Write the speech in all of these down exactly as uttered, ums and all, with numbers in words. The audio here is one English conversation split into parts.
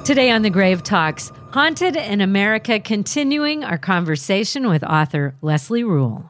Today on The Grave Talks, Haunted in America, continuing our conversation with author Leslie Rule.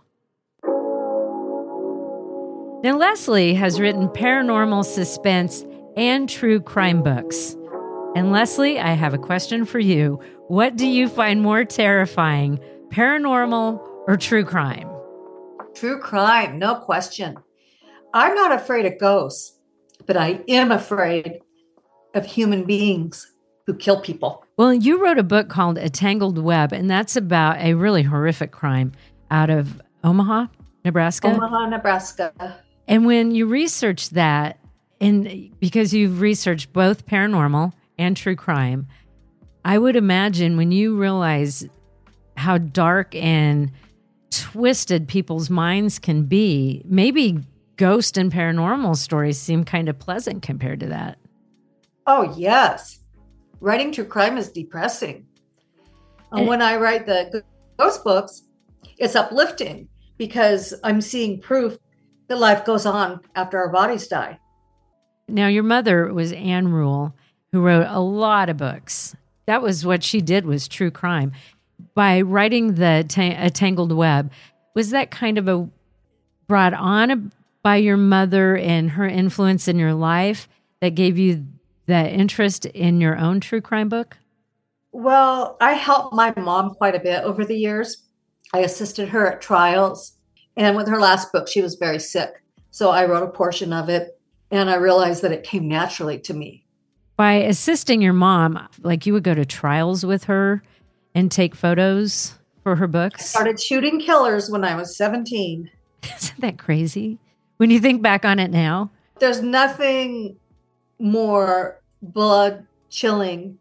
Now, Leslie has written paranormal suspense and true crime books. And Leslie, I have a question for you. What do you find more terrifying, paranormal or true crime? True crime, no question. I'm not afraid of ghosts, but I am afraid of human beings who kill people. Well, you wrote a book called A Tangled Web, and that's about a really horrific crime out of Omaha, Nebraska. Omaha, Nebraska. And when you researched that, and because you've researched both paranormal and true crime, I would imagine when you realize how dark and twisted people's minds can be, maybe ghost and paranormal stories seem kind of pleasant compared to that. Oh, yes. Writing true crime is depressing. And when I write the ghost books, it's uplifting because I'm seeing proof that life goes on after our bodies die. Now, your mother was Anne Rule, who wrote a lot of books. That was what she did, was true crime. By writing the ta- A Tangled Web, was that kind of a brought on by your mother and her influence in your life that gave you the interest in your own true crime book? Well, I helped my mom quite a bit over the years. I assisted her at trials. And with her last book, she was very sick. So I wrote a portion of it, and I realized that it came naturally to me. By assisting your mom, like you would go to trials with her and take photos for her books? I started shooting killers when I was seventeen. Isn't that crazy? When you think back on it now? There's nothing more blood chilling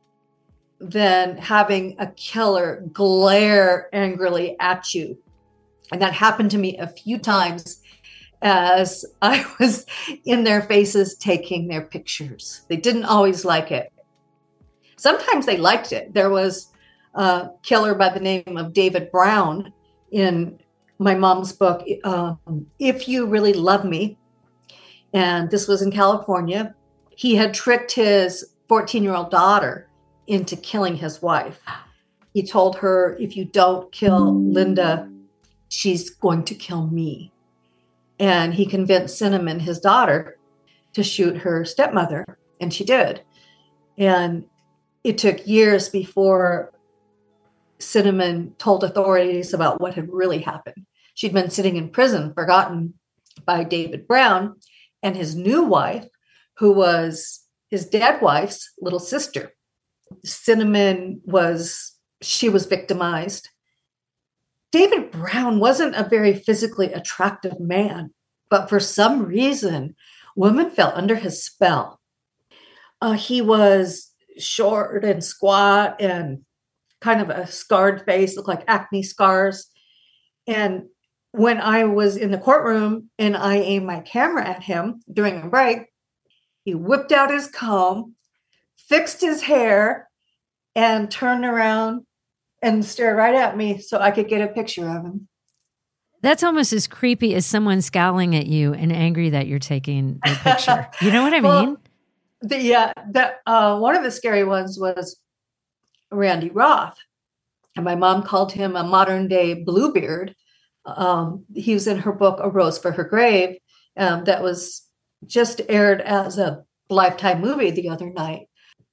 than having a killer glare angrily at you. And that happened to me a few times as I was in their faces taking their pictures. They didn't always like it. Sometimes they liked it. There was a killer by the name of David Brown in my mom's book, um, If You Really Love Me. And this was in California. He had tricked his fourteen-year-old daughter into killing his wife. He told her, if you don't kill Linda, she's going to kill me. And he convinced Cinnamon, his daughter, to shoot her stepmother, and she did. And it took years before Cinnamon told authorities about what had really happened. She'd been sitting in prison, forgotten by David Brown and his new wife, who was his dead wife's little sister. Cinnamon was, she was victimized. David Brown wasn't a very physically attractive man, but for some reason, women fell under his spell. Uh, he was short and squat and kind of a scarred face, looked like acne scars. And when I was in the courtroom and I aimed my camera at him during a break, he whipped out his comb, fixed his hair, and turned around and stared right at me so I could get a picture of him. That's almost as creepy as someone scowling at you and angry that you're taking their picture. You know what I well, mean? The, yeah, that uh, one of the scary ones was Randy Roth. And my mom called him a modern day Bluebeard. Um, he was in her book, A Rose for Her Grave, um, that was just aired as a Lifetime movie the other night.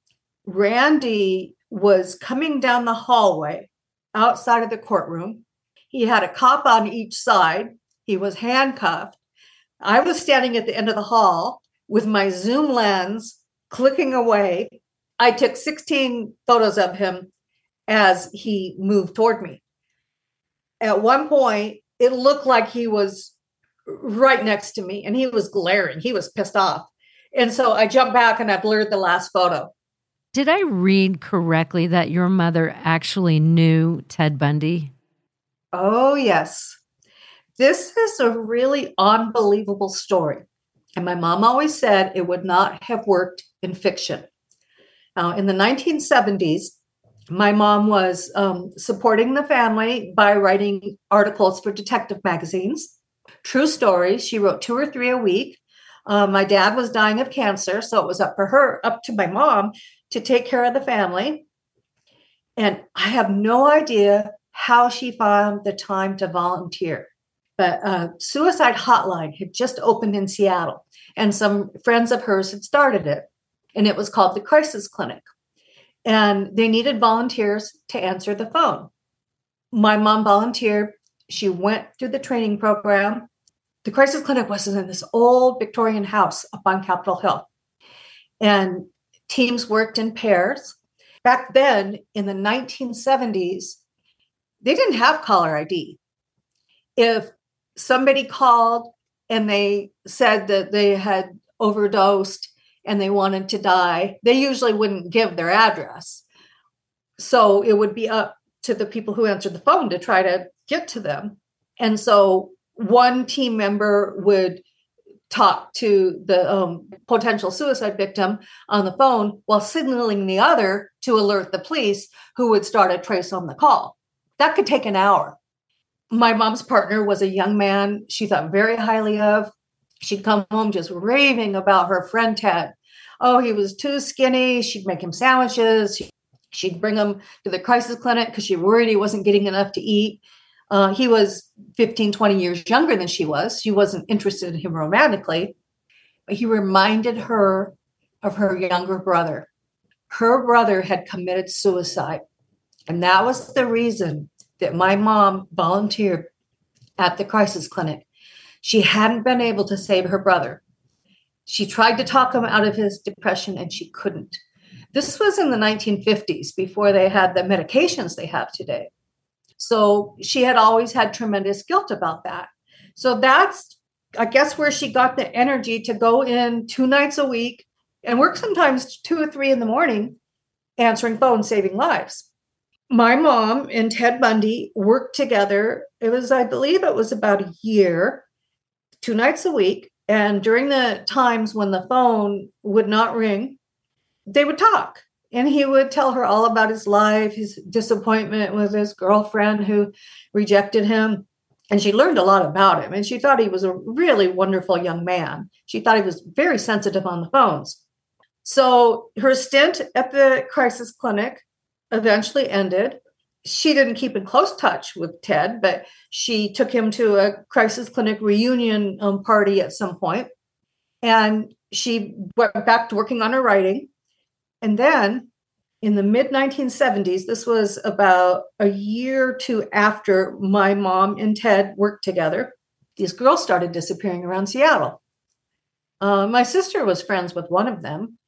Randy was coming down the hallway outside of the courtroom. He had a cop on each side. He was handcuffed. I was standing at the end of the hall with my zoom lens clicking away. I took sixteen photos of him as he moved toward me. At one point, it looked like he was right next to me and he was glaring. He was pissed off. And so I jumped back and I blurred the last photo. Did I read correctly that your mother actually knew Ted Bundy? Oh, yes. This is a really unbelievable story. And my mom always said it would not have worked in fiction. Now, in the nineteen seventies, my mom was um, supporting the family by writing articles for detective magazines. True stories. She wrote two or three a week. Uh, my dad was dying of cancer, so it was up for her, up to my mom to take care of the family. And I have no idea how she found the time to volunteer. But a suicide hotline had just opened in Seattle, and some friends of hers had started it. And it was called the Crisis Clinic. And they needed volunteers to answer the phone. My mom volunteered. She went through the training program. The Crisis Clinic was in this old Victorian house up on Capitol Hill. And teams worked in pairs. Back then, in the nineteen seventies, they didn't have caller I D. If somebody called and they said that they had overdosed and they wanted to die, they usually wouldn't give their address. So it would be up to the people who answered the phone to try to get to them. And so one team member would talk to the um, potential suicide victim on the phone while signaling the other to alert the police, who would start a trace on the call. That could take an hour. My mom's partner was a young man she thought very highly of. She'd come home just raving about her friend Ted. Oh, he was too skinny. She'd make him sandwiches. She'd bring him to the crisis clinic because she worried he wasn't getting enough to eat. Uh, he was fifteen, twenty years younger than she was. She wasn't interested in him romantically. But he reminded her of her younger brother. Her brother had committed suicide. And that was the reason that my mom volunteered at the crisis clinic. She hadn't been able to save her brother. She tried to talk him out of his depression, and she couldn't. This was in the nineteen fifties, before they had the medications they have today. So she had always had tremendous guilt about that. So that's, I guess, where she got the energy to go in two nights a week and work sometimes two or three in the morning, answering phones, saving lives. My mom and Ted Bundy worked together. It was, I believe it was about a year, two nights a week. And during the times when the phone would not ring, they would talk. And he would tell her all about his life, his disappointment with his girlfriend who rejected him. And she learned a lot about him. And she thought he was a really wonderful young man. She thought he was very sensitive on the phones. So her stint at the crisis clinic eventually ended. She didn't keep in close touch with Ted, but she took him to a crisis clinic reunion um, party at some point. And she went back to working on her writing. And then in the mid nineteen seventies, this was about a year or two after my mom and Ted worked together, these girls started disappearing around Seattle. Uh, my sister was friends with one of them.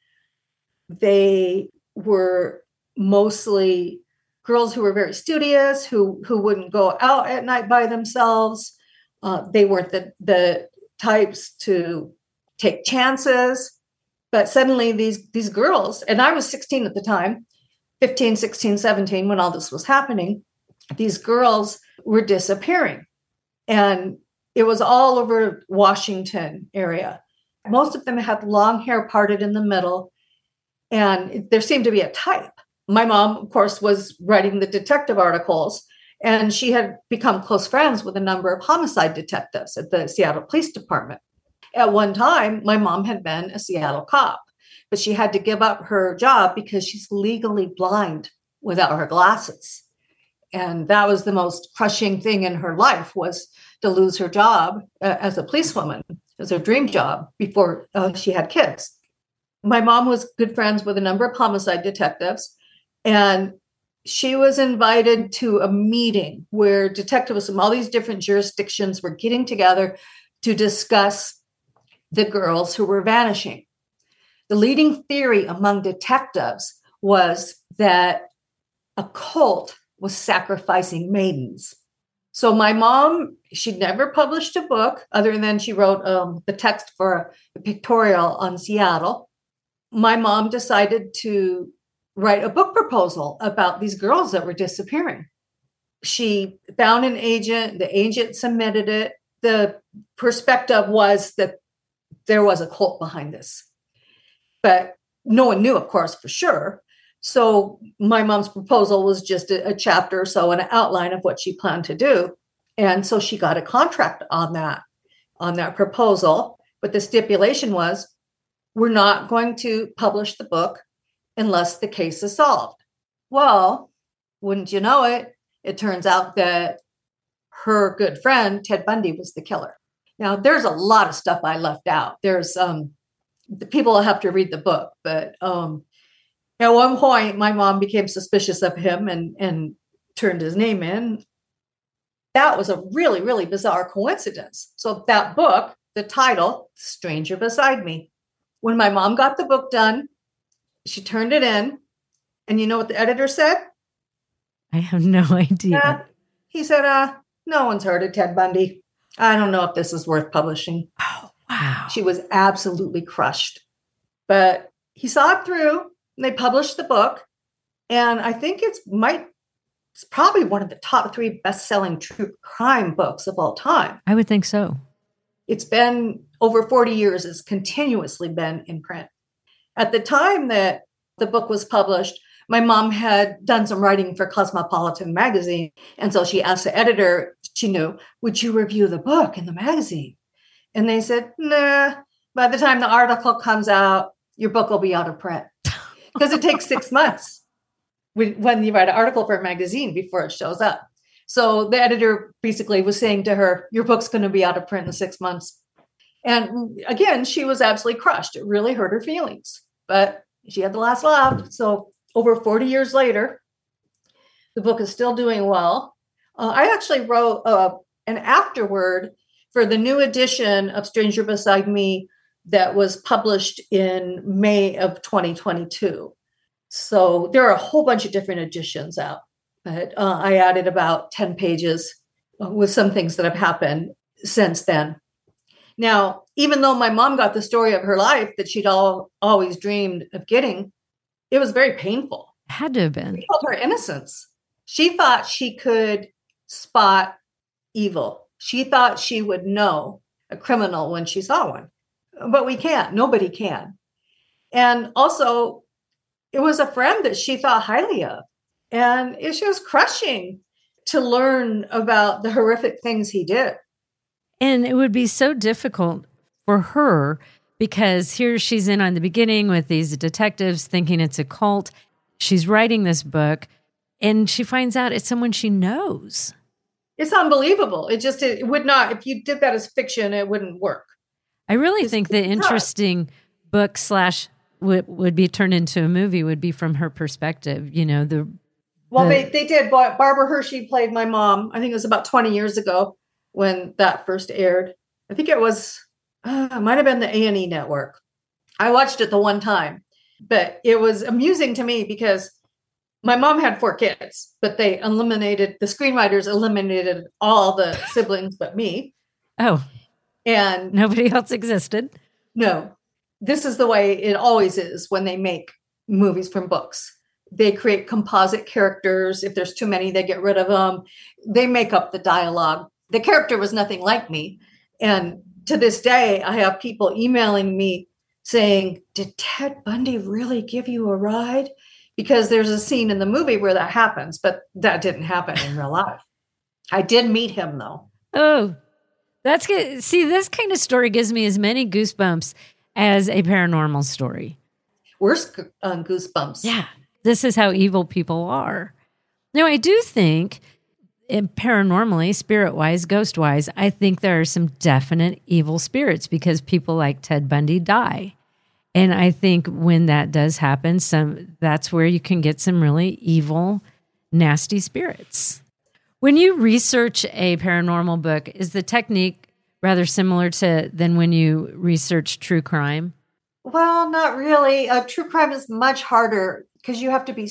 They were mostly girls who were very studious, who, who wouldn't go out at night by themselves. Uh, they weren't the, the types to take chances. But suddenly these, these girls, and I was sixteen at the time, fifteen, sixteen, seventeen, when all this was happening, these girls were disappearing. And it was all over Washington area. Most of them had long hair parted in the middle, and there seemed to be a type. My mom, of course, was writing the detective articles, and she had become close friends with a number of homicide detectives at the Seattle Police Department. At one time, my mom had been a Seattle cop, but she had to give up her job because she's legally blind without her glasses. And that was the most crushing thing in her life, was to lose her job uh, as a policewoman. It was her dream job before uh, she had kids. My mom was good friends with a number of homicide detectives, and she was invited to a meeting where detectives from all these different jurisdictions were getting together to discuss the girls who were vanishing. The leading theory among detectives was that a cult was sacrificing maidens. So my mom, she'd never published a book other than she wrote um, the text for a pictorial on Seattle. My mom decided to write a book proposal about these girls that were disappearing. She found an agent, the agent submitted it. The perspective was that there was a cult behind this, but no one knew, of course, for sure. So my mom's proposal was just a, a chapter or so, an outline of what she planned to do. And so she got a contract on that, on that proposal. But the stipulation was, we're not going to publish the book unless the case is solved. Well, wouldn't you know it, it turns out that her good friend, Ted Bundy, was the killer. Now, there's a lot of stuff I left out. There's um, the people will have to read the book, but um, at one point, my mom became suspicious of him and, and turned his name in. That was a really, really bizarre coincidence. So that book, the title, Stranger Beside Me. When my mom got the book done, she turned it in. And you know what the editor said? I have no idea. Uh, he said, uh, no one's heard of Ted Bundy. I don't know if this is worth publishing. Oh, wow. She was absolutely crushed. But he saw it through, and they published the book. And I think it's might it's probably one of the top three best-selling true crime books of all time. I would think so. It's been over forty years. It's continuously been in print. At the time that the book was published, my mom had done some writing for Cosmopolitan magazine. And so she asked the editor, she knew, would you review the book in the magazine? And they said, nah, by the time the article comes out, your book will be out of print. Because it takes six months when you write an article for a magazine before it shows up. So the editor basically was saying to her, your book's going to be out of print in six months. And again, she was absolutely crushed. It really hurt her feelings, but she had the last laugh. So over forty years later, the book is still doing well. Uh, I actually wrote uh, an afterword for the new edition of Stranger Beside Me that was published in May of twenty twenty-two. So there are a whole bunch of different editions out. But uh, I added about ten pages with some things that have happened since then. Now, even though my mom got the story of her life that she'd all, always dreamed of getting, it was very painful. Had to have been. It killed her innocence. She thought she could spot evil. She thought she would know a criminal when she saw one. But we can't. Nobody can. And also, it was a friend that she thought highly of. And it was crushing to learn about the horrific things he did. And it would be so difficult for her because here she's in on the beginning with these detectives thinking it's a cult. She's writing this book and she finds out it's someone she knows. It's unbelievable. It just, it would not, if you did that as fiction, it wouldn't work. I really It's, think the interesting book slash would, would be turned into a movie would be from her perspective. You know, the Well, the, they, they did. Barbara Hershey played my mom. I think it was about twenty years ago when that first aired. I think it was, uh, it might have been the A and E network. I watched it the one time, but it was amusing to me because my mom had four kids, but they eliminated, the screenwriters eliminated all the siblings but me. Oh, and nobody else existed. No, this is the way it always is when they make movies from books. They create composite characters. If there's too many, they get rid of them. They make up the dialogue. The character was nothing like me. And to this day, I have people emailing me saying, did Ted Bundy really give you a ride? Because there's a scene in the movie where that happens, but that didn't happen in real life. I did meet him, though. Oh, that's good. See, this kind of story gives me as many goosebumps as a paranormal story. Worse uh, goosebumps. Yeah. This is how evil people are. Now, I do think, paranormally, spirit-wise, ghost-wise, I think there are some definite evil spirits because people like Ted Bundy die. And I think when that does happen, some that's where you can get some really evil, nasty spirits. When you research a paranormal book, is the technique rather similar to than when you research true crime? Well, not really. Uh, true crime is much harder because you have to be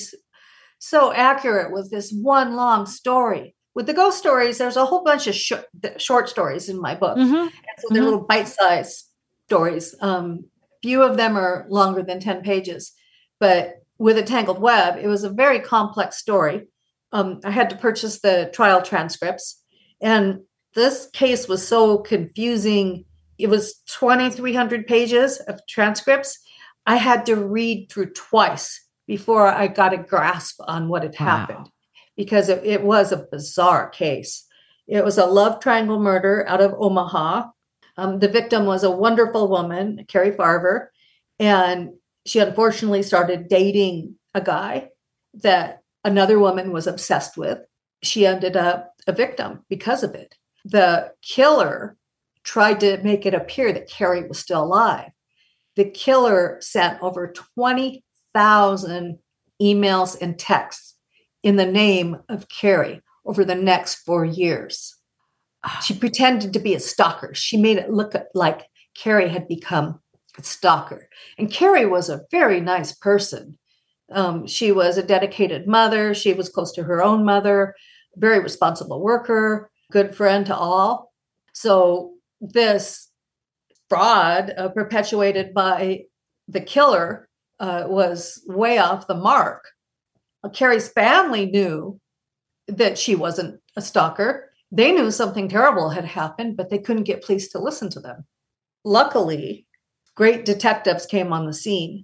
so accurate with this one long story. With the ghost stories, there's a whole bunch of sh- short stories in my book. Mm-hmm. And so they're mm-hmm. little bite-sized stories. Um, few of them are longer than ten pages. But with A Tangled Web, it was a very complex story. Um, I had to purchase the trial transcripts. And this case was so confusing. It was twenty-three hundred pages of transcripts. I had to read through twice before I got a grasp on what had Wow. happened, because it, it was a bizarre case. It was a love triangle murder out of Omaha. Um, the victim was a wonderful woman, Carrie Farver, and she unfortunately started dating a guy that another woman was obsessed with. She ended up a victim because of it. The killer tried to make it appear that Carrie was still alive. The killer sent over twenty thousand emails and texts in the name of Carrie over the next four years. She pretended to be a stalker. She made it look like Carrie had become a stalker. And Carrie was a very nice person. Um, she was a dedicated mother. She was close to her own mother, very responsible worker, good friend to all. So this fraud uh, perpetuated by the killer uh, was way off the mark. Uh, Carrie's family knew that she wasn't a stalker. They knew something terrible had happened, but they couldn't get police to listen to them. Luckily, great detectives came on the scene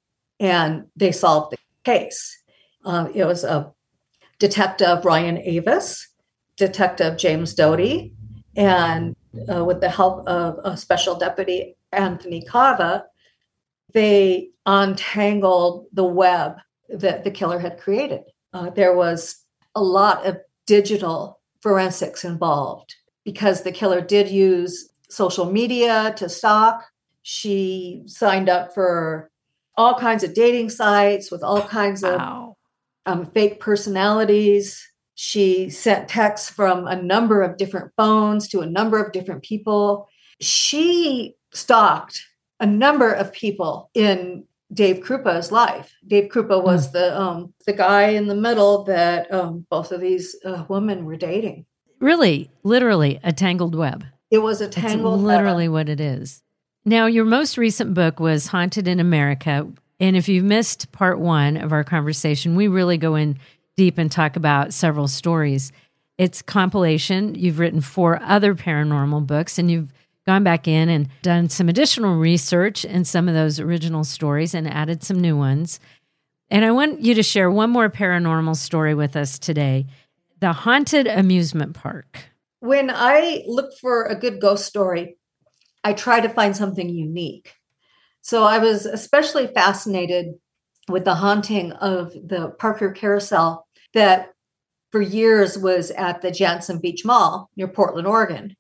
and they solved the case. Uh, it was a Detective Ryan Avis, Detective James Doty, and uh, with the help of a Special Deputy Anthony Cava, they untangled the web that the killer had created. Uh, there was a lot of digital forensics involved because the killer did use social media to stalk. She signed up for all kinds of dating sites with all kinds Wow. of um, fake personalities. She sent texts from a number of different phones to a number of different people. She stalked a number of people in Dave Krupa's life. Dave Krupa was mm. the um, the guy in the middle that um, both of these uh, women were dating. Really, literally a tangled web. It was a tangled It's literally web. what it is. Now, your most recent book was Haunted in America. And if you've missed part one of our conversation, we really go in deep and talk about several stories. It's compilation. You've written four other paranormal books, and you've gone back in and done some additional research in some of those original stories and added some new ones. And I want you to share one more paranormal story with us today, the Haunted Amusement Park. When I look for a good ghost story, I try to find something unique. So I was especially fascinated with the haunting of the Parker Carousel that for years was at the Jantzen Beach Mall near Portland, Oregon.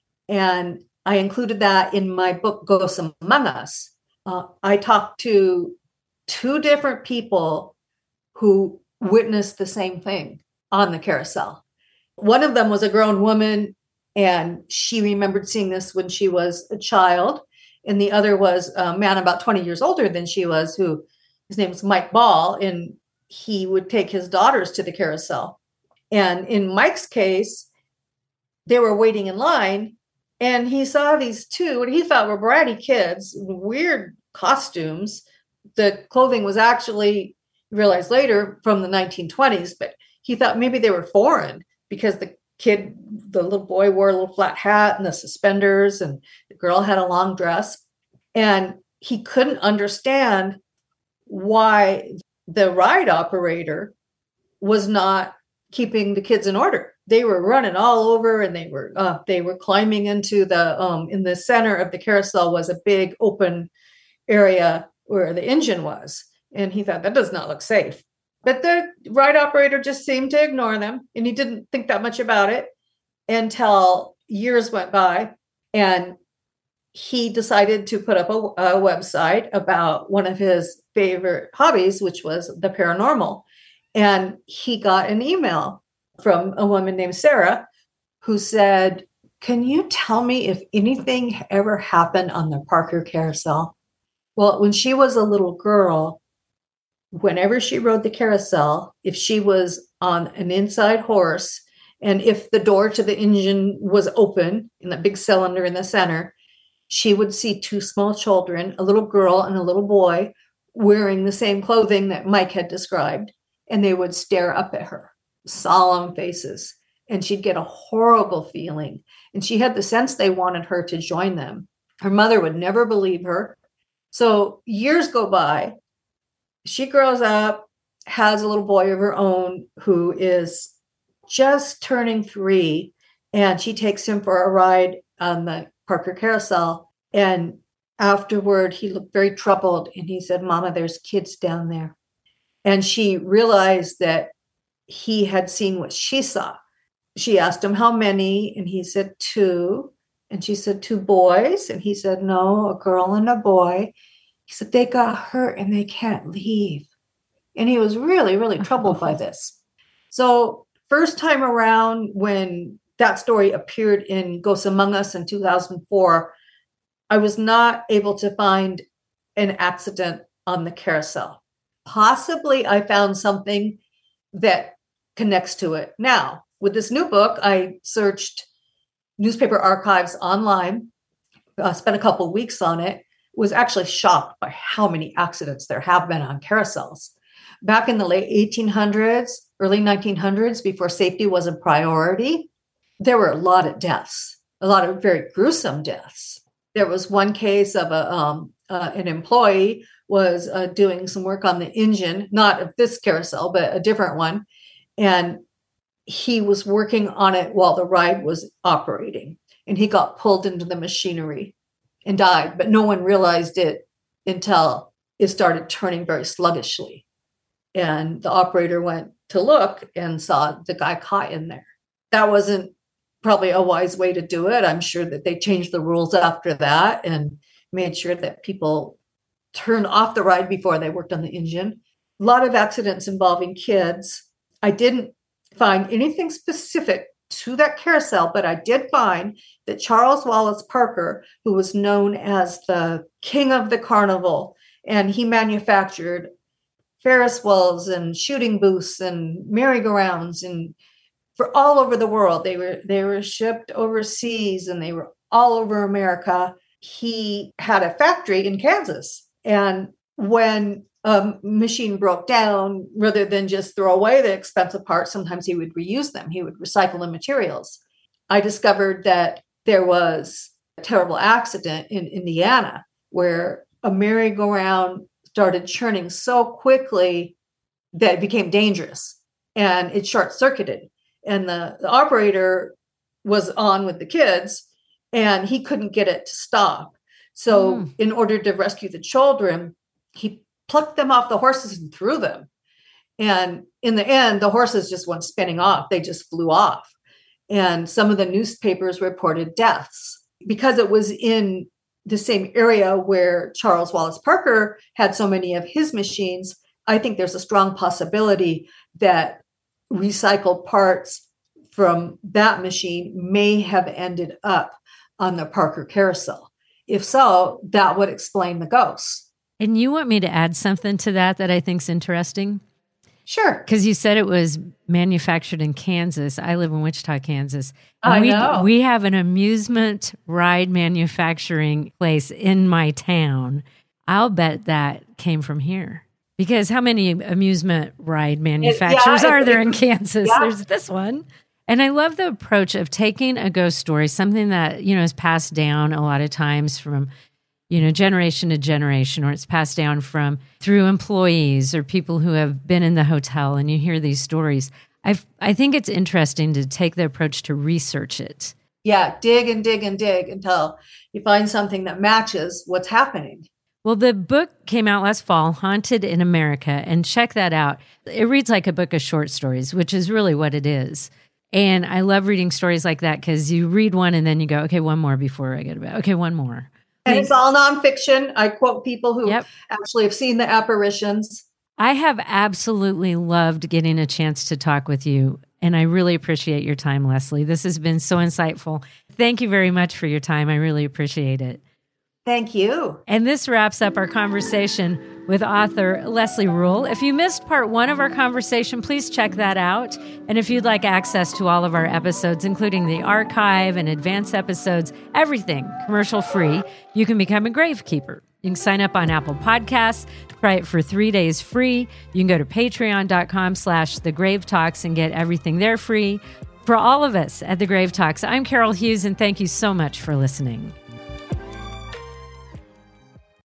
And I included that in my book, Ghosts Among Us. Uh, I talked to two different people who witnessed the same thing on the carousel. One of them was a grown woman, and she remembered seeing this when she was a child. And the other was a man about twenty years older than she was, who his name was Mike Ball, and he would take his daughters to the carousel. And in Mike's case, they were waiting in line, and he saw these two, what he thought were bratty kids, weird costumes. The clothing was actually, realized later, from the nineteen twenties, but he thought maybe they were foreign because the kid, the little boy wore a little flat hat and the suspenders, and the girl had a long dress. And he couldn't understand why the ride operator was not keeping the kids in order. They were running all over, and they were uh, they were climbing into the um, in the center of the carousel was a big open area where the engine was, and he thought that does not look safe. But the ride operator just seemed to ignore them, and he didn't think that much about it until years went by, and he decided to put up a, a website about one of his favorite hobbies, which was the paranormal. And he got an email from a woman named Sarah who said, "Can you tell me if anything ever happened on the Parker Carousel?" Well, when she was a little girl, whenever she rode the carousel, if she was on an inside horse, and if the door to the engine was open in the big cylinder in the center, she would see two small children, a little girl and a little boy, wearing the same clothing that Mike had described. And they would stare up at her, solemn faces. And she'd get a horrible feeling. And she had the sense they wanted her to join them. Her mother would never believe her. So years go by. She grows up, has a little boy of her own who is just turning three. And she takes him for a ride on the Parker Carousel. And afterward, he looked very troubled and he said, Mama, there's kids down there. And she realized that he had seen what she saw. She asked him how many, and he said two. And she said, two boys. And he said, no, a girl and a boy. He said, they got hurt and they can't leave. And he was really, really troubled by this. So first time around when that story appeared in Ghosts Among Us in two thousand four, I was not able to find an accident on the carousel. Possibly I found something that connects to it. Now, with this new book, I searched newspaper archives online, uh, spent a couple of weeks on it, was actually shocked by how many accidents there have been on carousels. Back in the late eighteen hundreds, early nineteen hundreds, before safety was a priority, there were a lot of deaths, a lot of very gruesome deaths. There was one case of a um, uh, an employee was uh, doing some work on the engine, not of this carousel, but a different one. And he was working on it while the ride was operating. And he got pulled into the machinery and died. But no one realized it until it started turning very sluggishly. And the operator went to look and saw the guy caught in there. That wasn't probably a wise way to do it. I'm sure that they changed the rules after that and made sure that people turned off the ride before they worked on the engine. A lot of accidents involving kids. I didn't find anything specific to that carousel, but I did find that Charles Wallace Parker, who was known as the king of the carnival, and he manufactured Ferris wheels and shooting booths and merry-go-rounds and for all over the world. They were they were shipped overseas and they were all over America. He had a factory in Kansas. And when a machine broke down, rather than just throw away the expensive parts, sometimes he would reuse them. He would recycle the materials. I discovered that there was a terrible accident in Indiana where a merry-go-round started churning so quickly that it became dangerous and it short-circuited. And the, the operator was on with the kids and he couldn't get it to stop. So mm. in order to rescue the children, he plucked them off the horses and threw them. And in the end, the horses just went spinning off. They just flew off. And some of the newspapers reported deaths because it was in the same area where Charles Wallace Parker had so many of his machines. I think there's a strong possibility that recycled parts from that machine may have ended up on the Parker Carousel. If so, that would explain the ghosts. And you want me to add something to that that I think is interesting? Sure. Because you said it was manufactured in Kansas. I live in Wichita, Kansas. I we, know. We have an amusement ride manufacturing place in my town. I'll bet that came from here. Because how many amusement ride manufacturers it, yeah, are there it, in Kansas? Yeah. There's this one. And I love the approach of taking a ghost story, something that, you know, is passed down a lot of times from, you know, generation to generation, or it's passed down from through employees or people who have been in the hotel, and you hear these stories. I I think it's interesting to take the approach to research it. Yeah, dig and dig and dig until you find something that matches what's happening. Well, the book came out last fall, Haunted in America, and check that out. It reads like a book of short stories, which is really what it is. And I love reading stories like that because you read one and then you go, okay, one more before I go to bed. Okay, one more. And it's all nonfiction. I quote people who yep. actually have seen the apparitions. I have absolutely loved getting a chance to talk with you, and I really appreciate your time, Leslie. This has been so insightful. Thank you very much for your time. I really appreciate it. Thank you. And this wraps up our conversation with author Leslie Ruhl. If you missed part one of our conversation, please check that out. And if you'd like access to all of our episodes, including the archive and advanced episodes, everything commercial free, you can become a gravekeeper. You can sign up on Apple Podcasts, try it for three days free. You can go to patreon.com slash the Grave Talks and get everything there free. For all of us at the Grave Talks, I'm Carol Hughes, and thank you so much for listening.